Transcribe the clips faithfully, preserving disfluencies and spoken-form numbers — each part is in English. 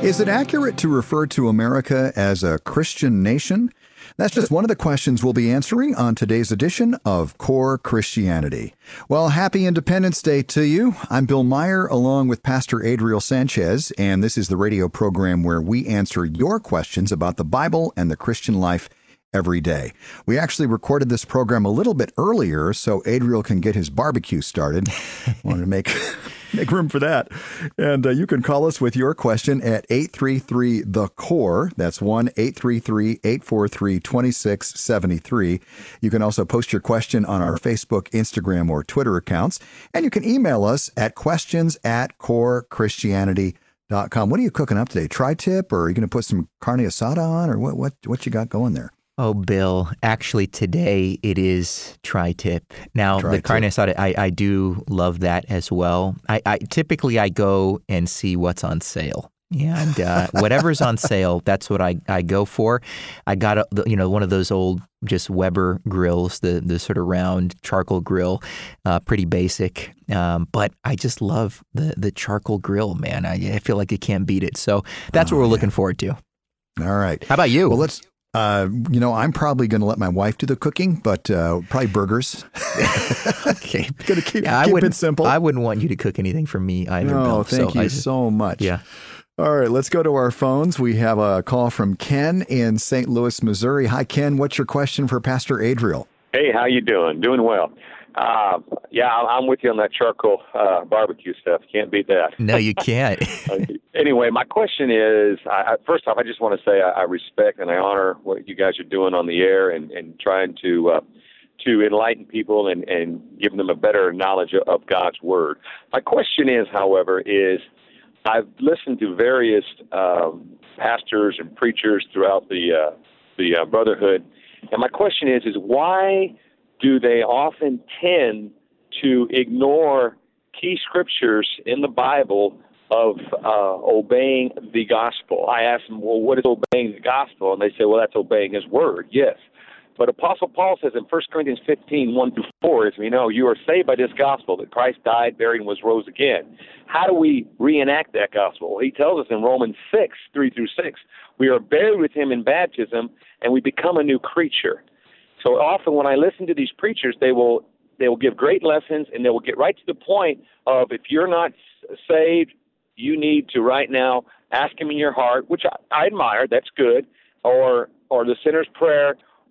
Is it accurate to refer to America as a Christian nation? That's just one of the questions we'll be answering on today's edition of Core Christianity. Well, happy Independence Day to you. I'm Bill Meyer, along with Pastor Adriel Sanchez, and this is the radio program where we answer your questions about the Bible and the Christian life every day. We actually recorded this program a little bit earlier so Adriel can get his barbecue started. Wanted to make make room for that. And uh, you can call us with your question at eight three three, the C O R E. That's one eight three three, eight four three, two six seven three. You can also post your question on our Facebook, Instagram, or Twitter accounts. And you can email us at questions at core christianity dot com. What are you cooking up today? Tri-tip, or are you going to put some carne asada on, or what, what, what you got going there? Oh, Bill, actually today it is tri-tip. Now, Tri-tip. The carne asada, I, I do love that as well. I, I typically I go and see what's on sale. And uh, whatever's on sale, that's what I, I go for. I got, a, you know, one of those old just Weber grills, the the sort of round charcoal grill, uh, pretty basic. Um, but I just love the, the charcoal grill, man. I, I feel like you can't beat it. So that's oh, what we're yeah. looking forward to. All right. How about you? Well, let's... Uh, you know, I'm probably going to let my wife do the cooking, but uh, probably burgers. Okay. Going to keep, yeah, keep I it simple. I wouldn't want you to cook anything for me either, No, Bill. thank so you I, so much. Yeah. All right, let's go to our phones. We have a call from Ken in Saint Louis, Missouri. Hi, Ken. What's your question for Pastor Adriel? Hey, how you doing? Doing well. Uh, yeah, I'm with you on that charcoal uh, barbecue stuff. Can't beat that. No, you can't. Anyway, my question is, I, I, first off, I just want to say I, I respect and I honor what you guys are doing on the air and, and trying to uh, to enlighten people and, and give them a better knowledge of, of God's Word. My question is, however, is I've listened to various um, pastors and preachers throughout the uh, the uh, Brotherhood, and my question is, is why do they often tend to ignore key scriptures in the Bible of uh, obeying the gospel? I ask them, well, what is obeying the gospel? And they say, well, that's obeying his word. Yes. But Apostle Paul says in First Corinthians fifteen, one through four, as we know, you are saved by this gospel, that Christ died, buried, and was rose again. How do we reenact that gospel? Well, he tells us in Romans six, three through six, we are buried with him in baptism, and we become a new creature. So often when I listen to these preachers, they will they will give great lessons, and they will get right to the point of, if you're not saved, you need to right now ask him in your heart, which I, I admire, that's good, or or the sinner's prayer,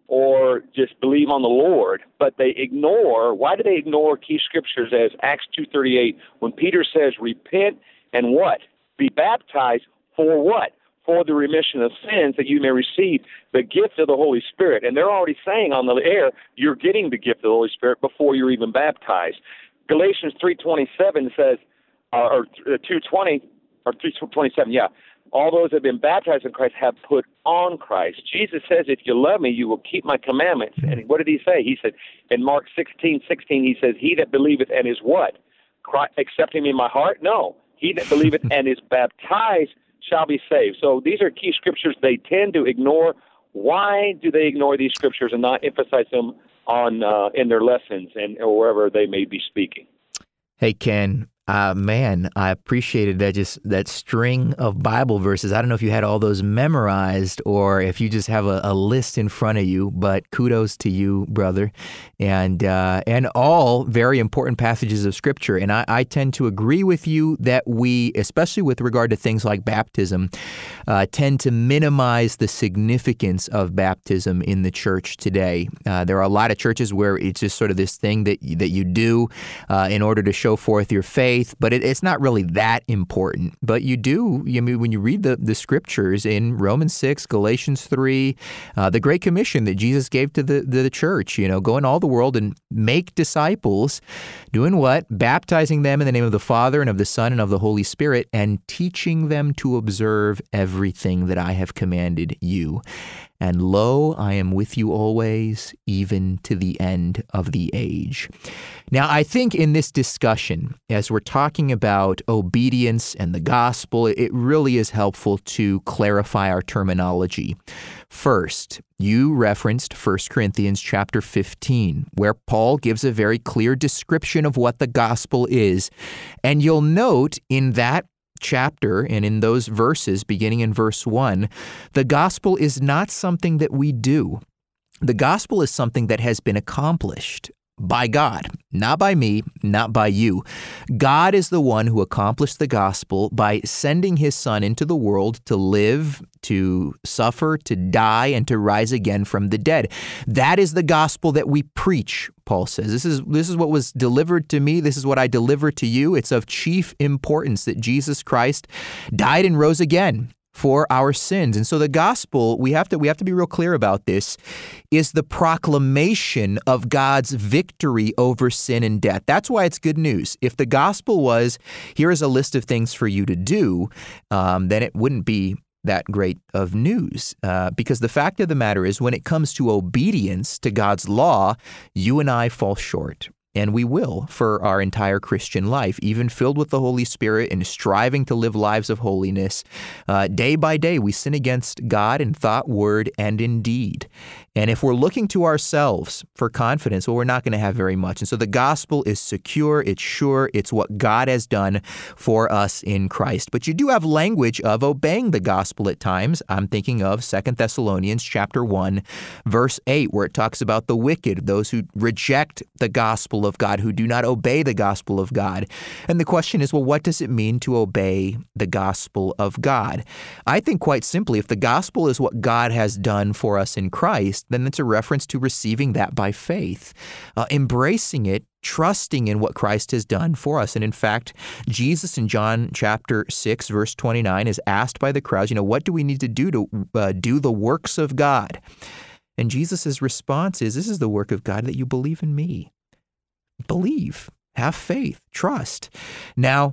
or just believe on the Lord. But they ignore, why do they ignore key scriptures as Acts two thirty-eight, when Peter says, repent and what? Be baptized for what? For the remission of sins, that you may receive the gift of the Holy Spirit. And they're already saying on the air, you're getting the gift of the Holy Spirit before you're even baptized. Galatians three twenty-seven says, uh, or two twenty, or three twenty-seven, yeah, all those that have been baptized in Christ have put on Christ. Jesus says, if you love me, you will keep my commandments. And what did he say? He said, in Mark sixteen sixteen, he says, he that believeth and is what? Christ, accept him in my heart? No. He that believeth and is baptized shall be saved. So these are key scriptures they tend to ignore. Why do they ignore these scriptures and not emphasize them on uh, in their lessons and or wherever they may be speaking? Hey, Ken. Uh, man, I appreciated that just that string of Bible verses. I don't know if you had all those memorized or if you just have a, a list in front of you, but kudos to you, brother, and uh, and all very important passages of Scripture. And I, I tend to agree with you that we, especially with regard to things like baptism, uh, tend to minimize the significance of baptism in the church today. Uh, there are a lot of churches where it's just sort of this thing that that you do uh, in order to show forth your faith. But it, it's not really that important. But you do, you mean, when you read the, the scriptures in Romans six, Galatians three, uh, the Great Commission that Jesus gave to the, the, the church, you know, go in all the world and make disciples, doing what? Baptizing them in the name of the Father and of the Son and of the Holy Spirit, and teaching them to observe everything that I have commanded you. And lo, I am with you always, even to the end of the age. Now, I think in this discussion, as we're talking about obedience and the gospel, it really is helpful to clarify our terminology. First, you referenced First Corinthians chapter fifteen, where Paul gives a very clear description of what the gospel is. And you'll note in that chapter and in those verses, beginning in verse one, the gospel is not something that we do. The gospel is something that has been accomplished by God, not by me, not by you. God is the one who accomplished the gospel by sending his Son into the world to live, to suffer, to die, and to rise again from the dead. That is the gospel that we preach, Paul says. This is this is what was delivered to me. This is what I deliver to you. It's of chief importance that Jesus Christ died and rose again for our sins. And so the gospel, we have to we have to be real clear about this, is the proclamation of God's victory over sin and death. That's why it's good news. If the gospel was, here is a list of things for you to do, um, then it wouldn't be that great of news. Uh, because the fact of the matter is, when it comes to obedience to God's law, you and I fall short. And we will for our entire Christian life, even filled with the Holy Spirit and striving to live lives of holiness. Uh, day by day, we sin against God in thought, word, and in deed. And if we're looking to ourselves for confidence, well, we're not going to have very much. And so the gospel is secure, it's sure, it's what God has done for us in Christ. But you do have language of obeying the gospel at times. I'm thinking of Second Thessalonians chapter one, verse eight, where it talks about the wicked, those who reject the gospel of God, who do not obey the gospel of God. And the question is, well, what does it mean to obey the gospel of God? I think quite simply, if the gospel is what God has done for us in Christ, then it's a reference to receiving that by faith, uh, embracing it, trusting in what Christ has done for us. And in fact, Jesus in John chapter six, verse twenty-nine is asked by the crowds, you know, what do we need to do to uh, do the works of God? And Jesus' response is, this is the work of God, that you believe in me. Believe, have faith, trust. Now,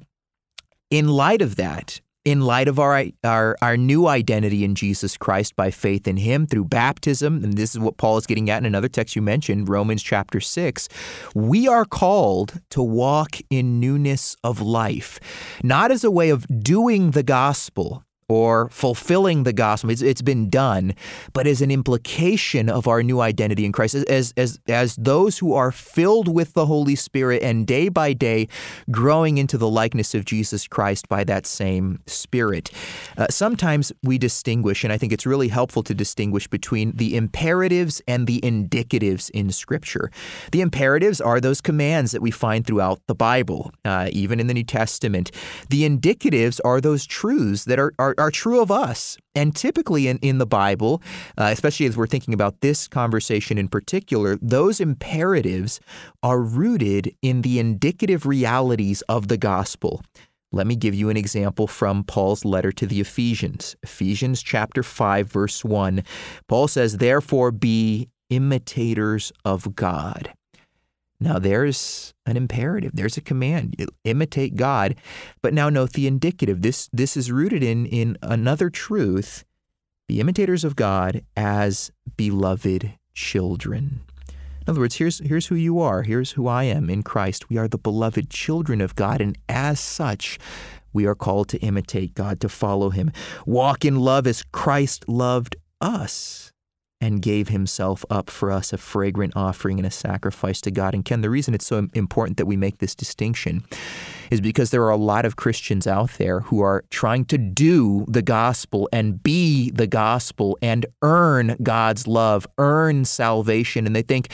in light of that, in light of our, our our new identity in Jesus Christ by faith in him through baptism, and this is what Paul is getting at in another text you mentioned, Romans chapter six, we are called to walk in newness of life, not as a way of doing the gospel or fulfilling the gospel. It's, it's been done, but as an implication of our new identity in Christ, as, as, as those who are filled with the Holy Spirit and day by day growing into the likeness of Jesus Christ by that same Spirit. Uh, sometimes we distinguish, and I think it's really helpful to distinguish between the imperatives and the indicatives in Scripture. The imperatives are those commands that we find throughout the Bible, uh, even in the New Testament. The indicatives are those truths that are, are are true of us. And typically in, in the Bible, uh, especially as we're thinking about this conversation in particular, those imperatives are rooted in the indicative realities of the gospel. Let me give you an example from Paul's letter to the Ephesians. Ephesians chapter five, verse one. Paul says, therefore be imitators of God. Now, there's an imperative. There's a command. Imitate God. But now note the indicative. This, this is rooted in, in another truth. Be imitators of God as beloved children. In other words, here's, here's who you are. Here's who I am in Christ. We are the beloved children of God, and as such, we are called to imitate God, to follow him. Walk in love as Christ loved us and gave himself up for us, a fragrant offering and a sacrifice to God. And Ken, the reason it's so important that we make this distinction is because there are a lot of Christians out there who are trying to do the gospel and be the gospel and earn God's love, earn salvation. And they think,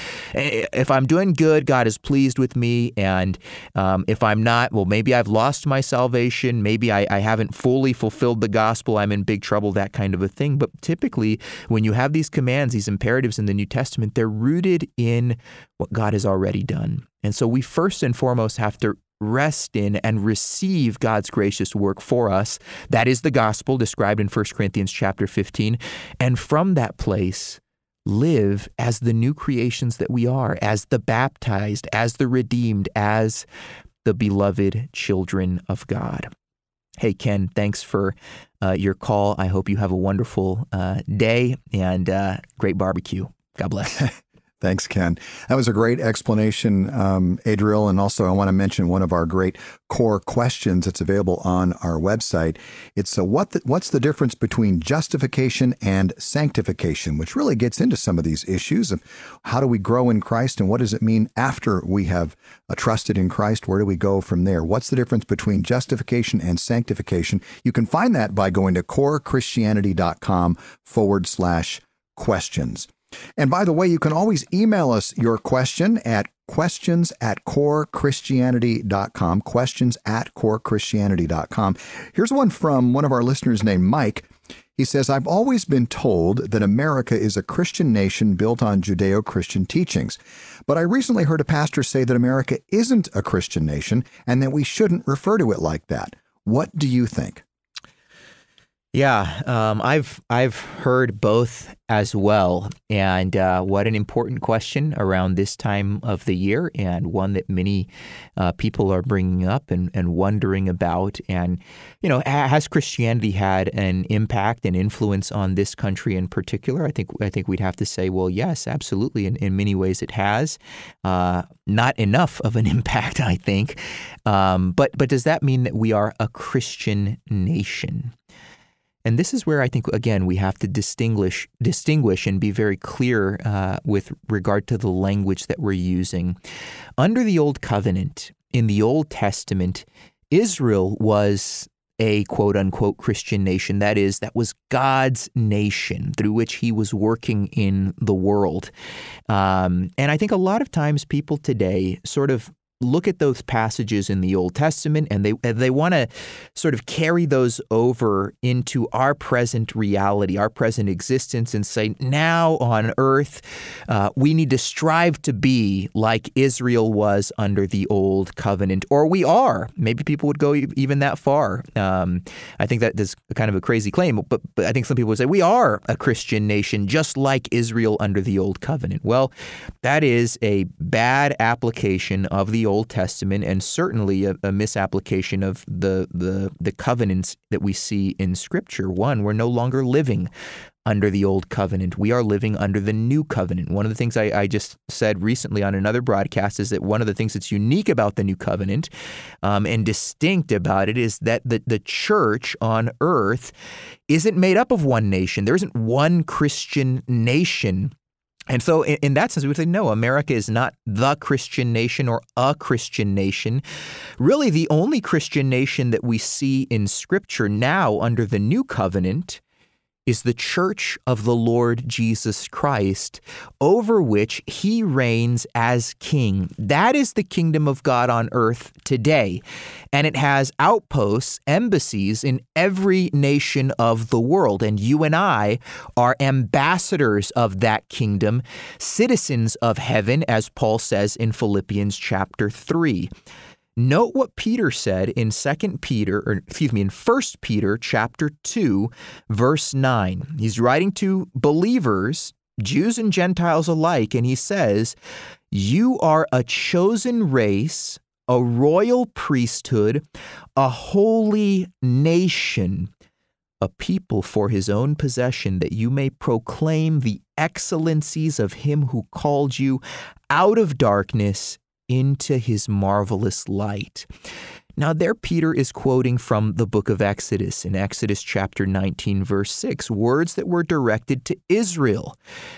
if I'm doing good, God is pleased with me. And um, if I'm not, well, maybe I've lost my salvation. Maybe I, I haven't fully fulfilled the gospel. I'm in big trouble, that kind of a thing. But typically, when you have these commands, these imperatives in the New Testament, they're rooted in what God has already done. And so we first and foremost have to rest in and receive God's gracious work for us. That is the gospel described in First Corinthians chapter fifteen. And from that place, live as the new creations that we are, as the baptized, as the redeemed, as the beloved children of God. Hey, Ken, thanks for uh, your call. I hope you have a wonderful uh, day and uh, great barbecue. God bless. Thanks, Ken. That was a great explanation, um, Adriel. And also, I want to mention one of our great core questions that's available on our website. It's uh, what the, what's the difference between justification and sanctification, which really gets into some of these issues of how do we grow in Christ and what does it mean after we have uh, trusted in Christ? Where do we go from there? What's the difference between justification and sanctification? You can find that by going to corechristianity.com forward slash questions. And by the way, you can always email us your question at questions at corechristianity.com, questions at corechristianity.com. Here's one from one of our listeners named Mike. He says, I've always been told that America is a Christian nation built on Judeo-Christian teachings. But I recently heard a pastor say that America isn't a Christian nation and that we shouldn't refer to it like that. What do you think? Yeah, um, I've I've heard both as well, and uh, what an important question around this time of the year, and one that many uh, people are bringing up and, and wondering about. And you know, has Christianity had an impact and influence on this country in particular? I think I think we'd have to say, well, yes, absolutely. In in many ways, it has. Uh, not enough of an impact, I think. Um, but but does that mean that we are a Christian nation? And this is where I think, again, we have to distinguish distinguish and be very clear uh, with regard to the language that we're using. Under the Old Covenant, in the Old Testament, Israel was a quote-unquote Christian nation. That is, that was God's nation through which he was working in the world. Um, and I think a lot of times people today sort of look at those passages in the Old Testament and they they want to sort of carry those over into our present reality, our present existence, and say, now on earth, uh, we need to strive to be like Israel was under the Old Covenant, or we are. Maybe people would go even that far. Um, I think that is kind of a crazy claim, but, but I think some people would say, we are a Christian nation just like Israel under the Old Covenant. Well, that is a bad application of the Old Testament, and certainly a, a misapplication of the, the the covenants that we see in Scripture. One, we're no longer living under the Old Covenant. We are living under the New Covenant. One of the things I, I just said recently on another broadcast is that one of the things that's unique about the New Covenant um, and distinct about it is that the, the church on earth isn't made up of one nation. There isn't one Christian nation. And so in, in that sense, we would say, no, America is not the Christian nation or a Christian nation. Really, the only Christian nation that we see in Scripture now under the New Covenant is the Church of the Lord Jesus Christ, over which he reigns as king. That is the kingdom of God on earth today. And it has outposts, embassies in every nation of the world. And you and I are ambassadors of that kingdom, citizens of heaven, as Paul says in Philippians chapter three. Note what Peter said in Second Peter, or excuse me, in First Peter chapter two, verse nine. He's writing to believers, Jews and Gentiles alike, and he says, "You are a chosen race, a royal priesthood, a holy nation, a people for his own possession, that you may proclaim the excellencies of him who called you out of darkness into his marvelous light." Now there Peter is quoting from the book of Exodus, in Exodus chapter nineteen, verse six, words that were directed to Israel,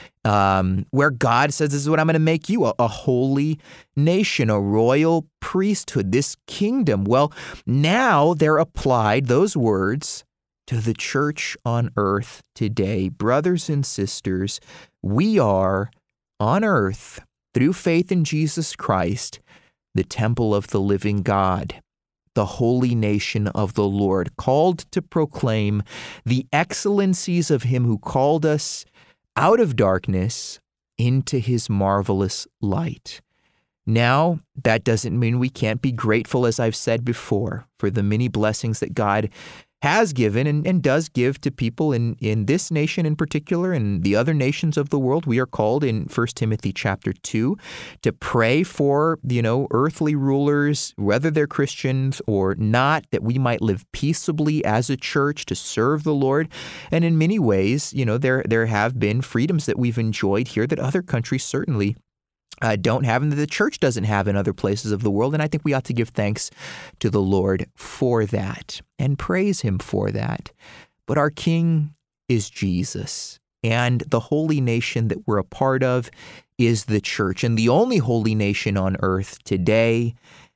um, where God says, this is what I'm going to make you, a, a holy nation, a royal priesthood, this kingdom. Well, now they're applied, those words, to the church on earth today. Brothers and sisters, we are on earth, through faith in Jesus Christ, the temple of the living God, the holy nation of the Lord, called to proclaim the excellencies of him who called us out of darkness into his marvelous light. Now, that doesn't mean we can't be grateful, as I've said before, for the many blessings that God has given and, and does give to people in, in this nation in particular and the other nations of the world. We are called in First Timothy chapter two to pray for, you know, earthly rulers, whether they're Christians or not, that we might live peaceably as a church to serve the Lord. And in many ways, you know, there there have been freedoms that we've enjoyed here that other countries certainly Uh, don't have and that the church doesn't have in other places of the world. And I think we ought to give thanks to the Lord for that and praise him for that. But our King is Jesus, and the holy nation that we're a part of is the church. And the only holy nation on earth today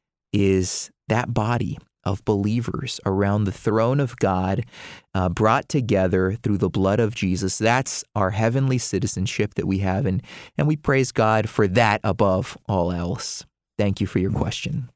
is that body of believers around the throne of God, uh, brought together through the blood of Jesus. That's our heavenly citizenship that we have, and, and we praise God for that above all else. Thank you for your question.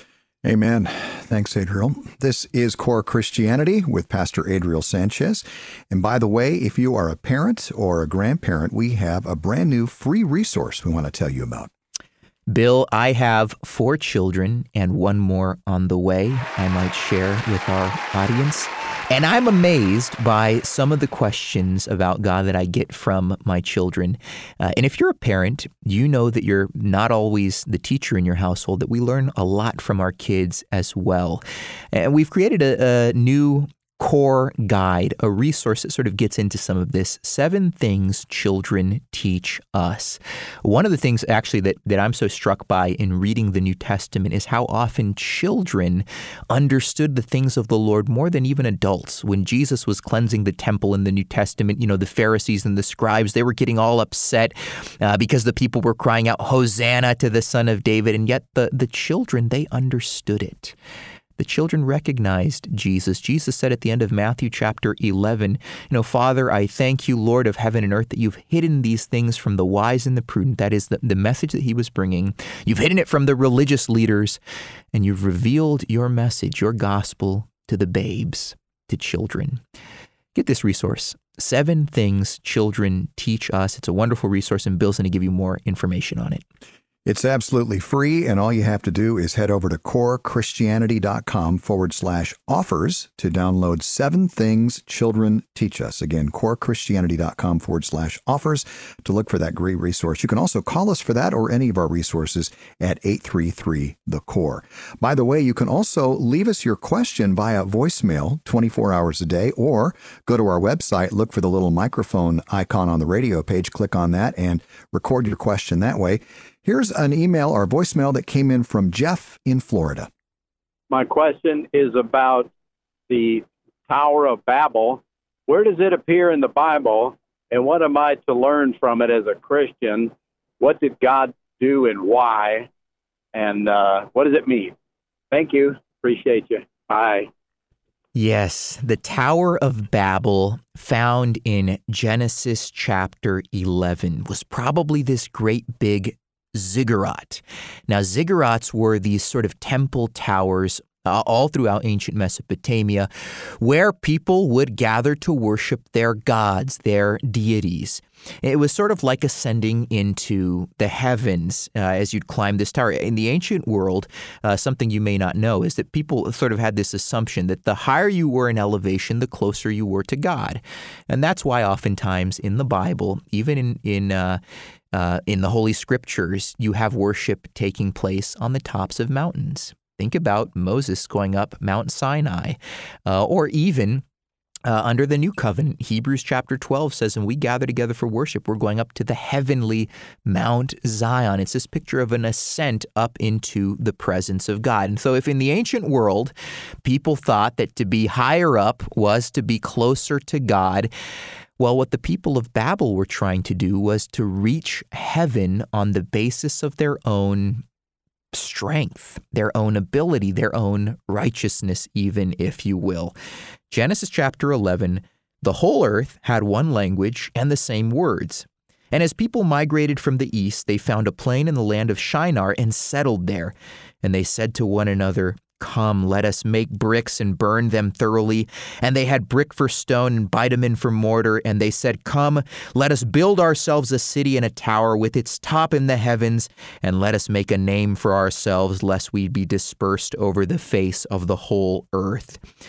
Amen. Thanks, Adriel. This is Core Christianity with Pastor Adriel Sanchez. And by the way, if you are a parent or a grandparent, we have a brand new free resource we want to tell you about. Bill, I have four children and one more on the way I might share with our audience. And I'm amazed by some of the questions about God that I get from my children. Uh, and if you're a parent, you know that you're not always the teacher in your household, that we learn a lot from our kids as well. And we've created a, a new core guide, a resource that sort of gets into some of this. Seven things children teach us. One of the things actually that, that I'm so struck by in reading the New Testament is how often children understood the things of the Lord more than even adults. When Jesus was cleansing the temple in the New Testament, you know, the Pharisees and the scribes, they were getting all upset uh, because the people were crying out, "Hosanna to the Son of David." And yet the, the children, they understood it. The children recognized Jesus. Jesus said at the end of Matthew chapter eleven, you know, "Father, I thank you, Lord of heaven and earth, that you've hidden these things from the wise and the prudent." That is the, the message that he was bringing. "You've hidden it from the religious leaders, and you've revealed your message, your gospel, to the babes," to children. Get this resource. Seven Things Children Teach Us. It's a wonderful resource, and Bill's going to give you more information on it. It's absolutely free, and all you have to do is head over to corechristianity.com forward slash offers to download Seven Things Children Teach Us. Again, corechristianity.com forward slash offers to look for that great resource. You can also call us for that or any of our resources at eight three three, the core. By the way, you can also leave us your question via voicemail twenty-four hours a day, or go to our website, look for the little microphone icon on the radio page, click on that, and record your question that way. Here's an email or voicemail that came in from Jeff in Florida. My question is about the Tower of Babel. Where does it appear in the Bible, and what am I to learn from it as a Christian? What did God do and why? And uh, what does it mean? Thank you. Appreciate you. Bye. Yes, the Tower of Babel, found in Genesis chapter eleven, was probably this great big ziggurat. Now, ziggurats were these sort of temple towers uh, all throughout ancient Mesopotamia, where people would gather to worship their gods, their deities. It was sort of like ascending into the heavens uh, as you'd climb this tower. In the ancient world, uh, something you may not know is that people sort of had this assumption that the higher you were in elevation, the closer you were to God. And that's why oftentimes in the Bible, even in, in uh, Uh, in the Holy Scriptures, you have worship taking place on the tops of mountains. Think about Moses going up Mount Sinai, uh, or even uh, under the New Covenant, Hebrews chapter twelve says, "When we gather together for worship, we're going up to the heavenly Mount Zion." It's this picture of an ascent up into the presence of God. And so if in the ancient world, people thought that to be higher up was to be closer to God, well, what the people of Babel were trying to do was to reach heaven on the basis of their own strength, their own ability, their own righteousness, even, if you will. Genesis chapter eleven, the whole earth had one language and the same words. And as people migrated from the east, they found a plain in the land of Shinar and settled there. And they said to one another, "Come, let us make bricks and burn them thoroughly." And they had brick for stone and bitumen for mortar. And they said, "Come, let us build ourselves a city and a tower with its top in the heavens, and let us make a name for ourselves, lest we be dispersed over the face of the whole earth."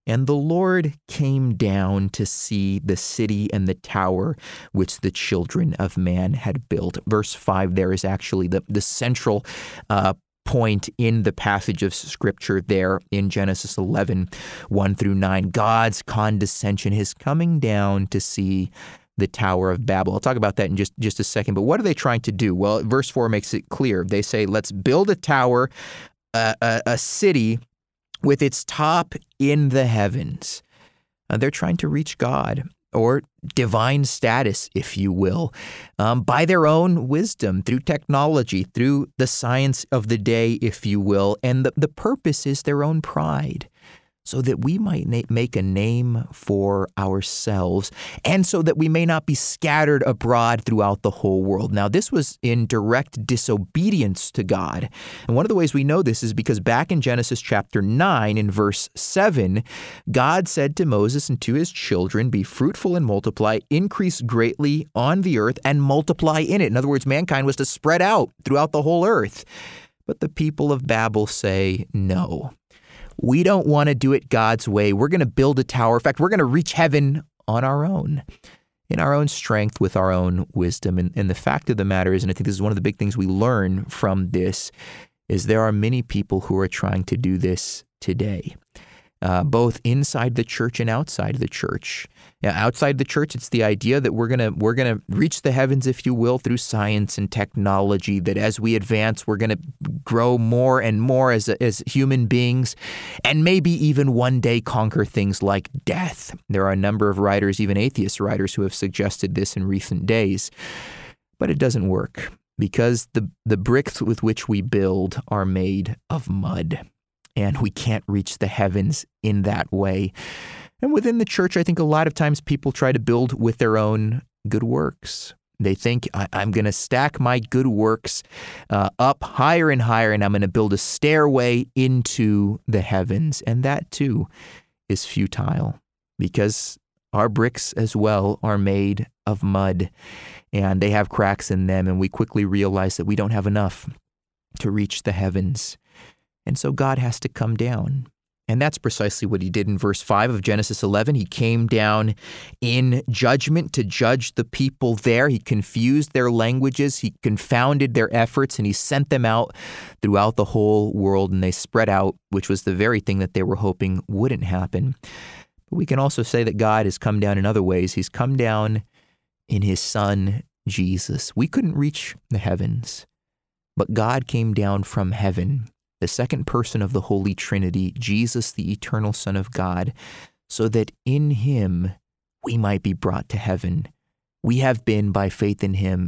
And the Lord came down to see the city and the tower which the children of man had built. Verse five there is actually the, the central uh, point in the passage of Scripture there in Genesis eleven, one through nine. God's condescension, his coming down to see the Tower of Babel. I'll talk about that in just, just a second. But what are they trying to do? Well, verse four makes it clear. They say, let's build a tower, uh, a, a city with its top in the heavens. Uh, they're trying to reach God, or divine status, if you will, um, by their own wisdom, through technology, through the science of the day, if you will. And the, the purpose is their own pride, so that we might na- make a name for ourselves, and so that we may not be scattered abroad throughout the whole world. Now, this was in direct disobedience to God. And one of the ways we know this is because back in Genesis chapter nine, in verse seven, God said to Moses and to his children, "Be fruitful and multiply, increase greatly on the earth, and multiply in it." In other words, mankind was to spread out throughout the whole earth. But the people of Babel say, no. We don't want to do it God's way. We're going to build a tower. In fact, we're going to reach heaven on our own, in our own strength, with our own wisdom. And, and the fact of the matter is, and I think this is one of the big things we learn from this, is there are many people who are trying to do this today, uh, both inside the church and outside the church. Now, outside the church, it's the idea that we're gonna we're gonna reach the heavens, if you will, through science and technology. That as we advance, we're gonna grow more and more as as human beings, and maybe even one day conquer things like death. There are a number of writers, even atheist writers, who have suggested this in recent days, but it doesn't work, because the the bricks with which we build are made of mud, and we can't reach the heavens in that way. And within the church, I think a lot of times people try to build with their own good works. They think, I- I'm going to stack my good works uh, up higher and higher, and I'm going to build a stairway into the heavens. And that, too, is futile, because our bricks as well are made of mud, and they have cracks in them, and we quickly realize that we don't have enough to reach the heavens. And so God has to come down. And that's precisely what he did in verse five of Genesis eleven. He came down in judgment to judge the people there. He confused their languages. He confounded their efforts, and he sent them out throughout the whole world, and they spread out, which was the very thing that they were hoping wouldn't happen. But we can also say that God has come down in other ways. He's come down in his Son, Jesus. We couldn't reach the heavens, but God came down from heaven, the second person of the Holy Trinity, Jesus, the eternal Son of God, so that in him we might be brought to heaven. We have been, by faith in him,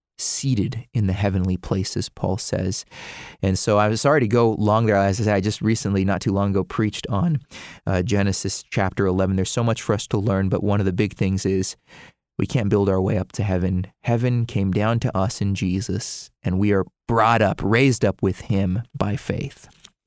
seated in the heavenly places, Paul says. And so I was sorry to go long there. As I said, I just recently, not too long ago, preached on uh, Genesis chapter eleven. There's so much for us to learn, but one of the big things is we can't build our way up to heaven. Heaven came down to us in Jesus, and we are brought up, raised up with him by faith.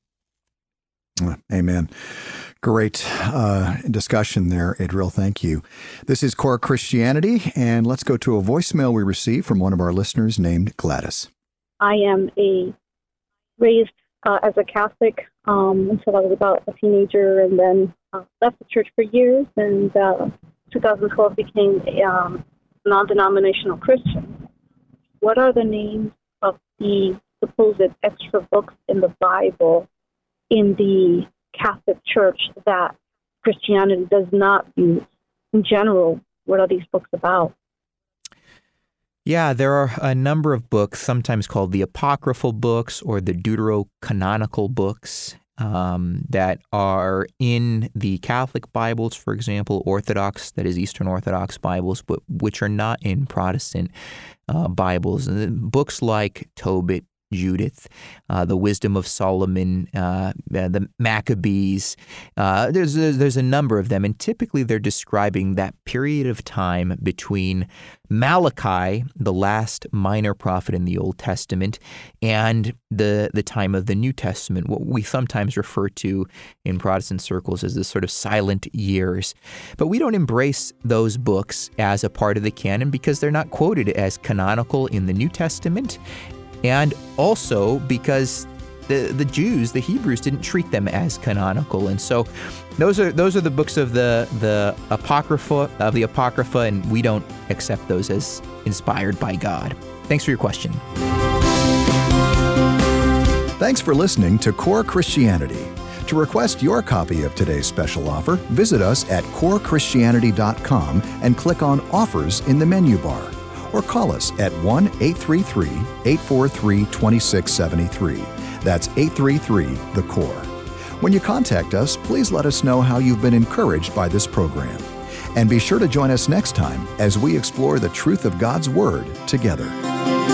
Amen. Great uh, discussion there, Idril. Thank you. This is Core Christianity, and let's go to a voicemail we received from one of our listeners named Gladys. I am a raised uh, as a Catholic um, until I was about a teenager, and then uh, left the church for years, and uh, twenty twelve became a um, non-denominational Christian. What are the names of the supposed extra books in the Bible in the Catholic Church that Christianity does not use? In general, what are these books about? Yeah, there are a number of books, sometimes called the apocryphal books or the deuterocanonical books, um, that are in the Catholic Bibles, for example, Orthodox, that is Eastern Orthodox Bibles, but which are not in Protestant uh, Bibles. And books like Tobit, Judith, uh, the Wisdom of Solomon, uh, the Maccabees. Uh, there's, there's there's a number of them, and typically they're describing that period of time between Malachi, the last minor prophet in the Old Testament, and the the time of the New Testament, what we sometimes refer to in Protestant circles as the sort of silent years. But we don't embrace those books as a part of the canon because they're not quoted as canonical in the New Testament. And also because the, the Jews, the Hebrews, didn't treat them as canonical. And so those are those are the books of the, the Apocrypha, of the Apocrypha, and we don't accept those as inspired by God. Thanks for your question. Thanks for listening to Core Christianity. To request your copy of today's special offer, visit us at core christianity dot com and click on Offers in the menu bar, or call us at one eight three three, eight four three, two six seven three. That's eight three three, the core. When you contact us, please let us know how you've been encouraged by this program. And be sure to join us next time as we explore the truth of God's Word together.